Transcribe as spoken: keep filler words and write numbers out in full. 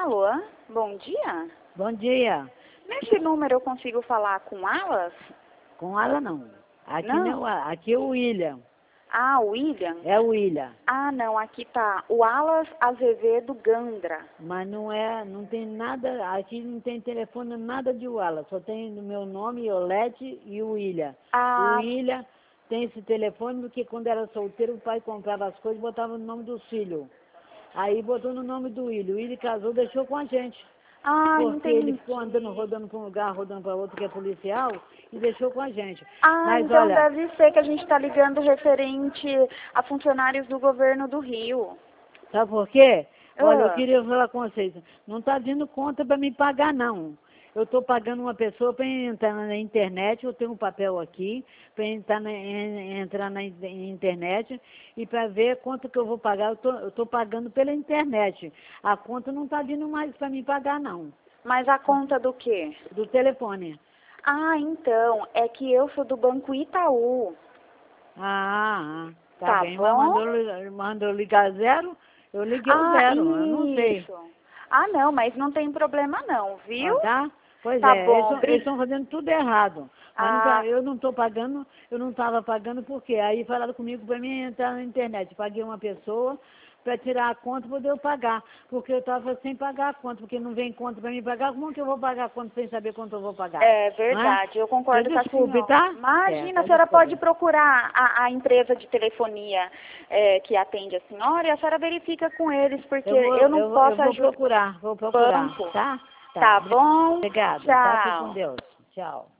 Alô, bom dia. Bom dia. Nesse número eu consigo falar com Alas? Com ela não. Aqui Não? não, aqui é o William. Ah, o William? É o William. Ah, não, aqui tá o Alas Azevedo Gandra. Mas não é, não tem nada, aqui não tem telefone, nada de Wallace. Só tem o meu nome, Iolete e o William. O Ah, William tem esse telefone porque quando era solteiro o pai comprava as coisas e botava no nome dos filhos. Aí botou no nome do William. O William casou, deixou com a gente. ah, Porque ele entendi. ficou andando, rodando para um lugar, rodando para outro, que é policial, e deixou com a gente. Ah, Mas então olha, deve ser que a gente está ligando referente a funcionários do governo do Rio. sabe por quê? Olha, eu Ah, queria falar com vocês. Não está vindo conta para me pagar, não. Eu estou pagando uma pessoa para entrar na internet, eu tenho um papel aqui, para entrar na, en- entrar na in- internet e para ver quanto que eu vou pagar. Eu estou pagando pela internet. A conta não está vindo mais para me pagar, não. mas a conta do quê? Do telefone. Ah, então, é que eu sou do Banco Itaú. Ah, ah, tá Tá bem, mas bom? mandou, li- mandou ligar zero, eu liguei o Ah, zero, eu não sei. isso. Ah, não, mas não tem problema não, viu? Ah, tá? Pois Tá é, bom, eles bri... estão fazendo tudo errado. Mas não tá, Ah, eu não estou pagando, eu não estava pagando por quê? Aí falaram comigo para mim entrar na internet. Paguei uma pessoa para tirar a conta para poder eu pagar. Porque eu estava sem pagar a conta, porque não vem conta para mim pagar. Como que eu vou pagar a conta sem saber quanto eu vou pagar? é Não é? verdade, eu Você concordo com a desculpe, senhora. tá? É, Imagina, a tá, senhora pode desculpe. procurar a, a empresa de telefonia é, que atende a senhora e a senhora verifica com eles, porque Eu vou, eu não eu, vou- eu posso vou ajudar procurar, vou o procurar, banco. tá? Tá. Tá bom? Obrigada. Tá, fique com Tchau. Deus. Tchau.